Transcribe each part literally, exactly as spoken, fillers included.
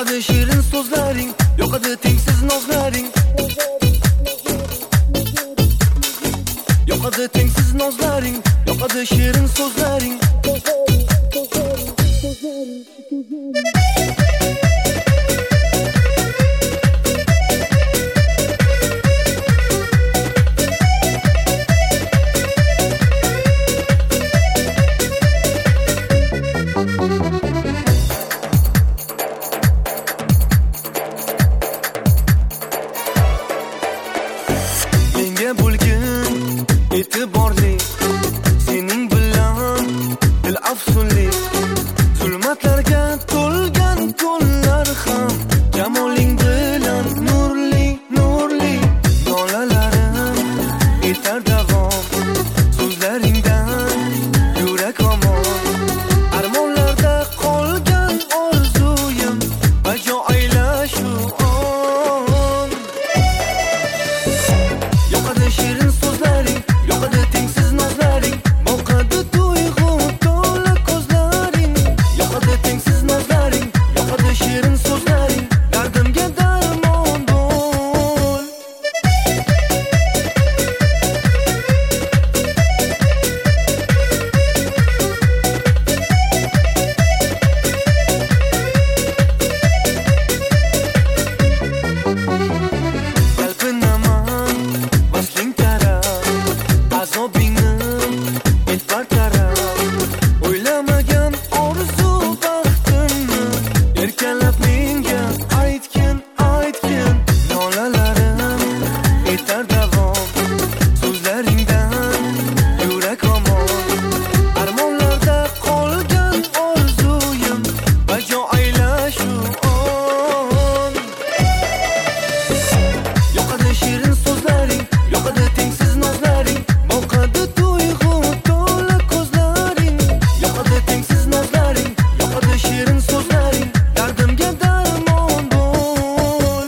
yoqadi shirin so'zlaring, yoqadi tengsiz nozlaring, yoqadi tengsiz nozlaring, yoqadi shirin so'zlaring. Bo'lgin e'tiborli, sening bilan dil afsunli, zulmatlarga to'lgan kunlar ham jamoling bilan nurli nurli, nolalarim etar davom, so'zlaringdan yurak omon, armonlarda qolgan orzuyim bajo aylashu on. Yoqadi shirin so'zlaring, yoqadi tengsiz nozlaring, boqadi tuyg'u to'la ko'zlaring, yoqadi tengsiz nozlaring, yoqadi shirin so'zlaring, dardimga darmon bo'l. Qalbinaman vasling taraf, azobingni et bartaraf, o'ylamagan orzu baxtimni erkalab menga aytgin aytgin, nolalarim etar davom, so'zlaringdan yurak omon, armonlarda qolgan orzuyim bajo aylashu on. Yoqadi shirin so'zlaring, yoqadi tengsiz nozlaring, boqadi tuyg'u to'la ko'zlaring, yoqadi tengsiz nozlaring, yoqadi shirin so'zlaring, dardimga darmon bo'l.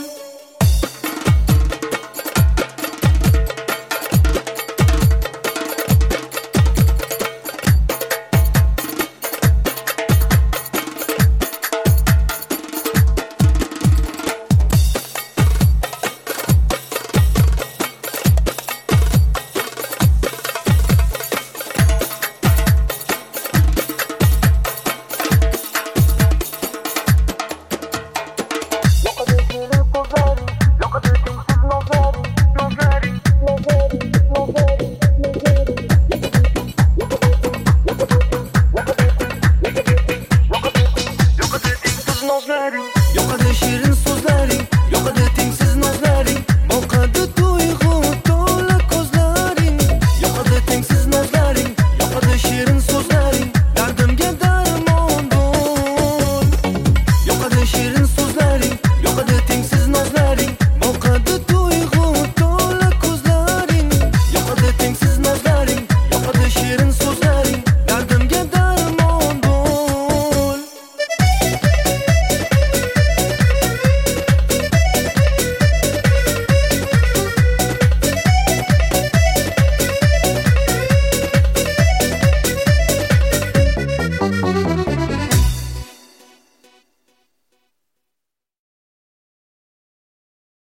Nozlaring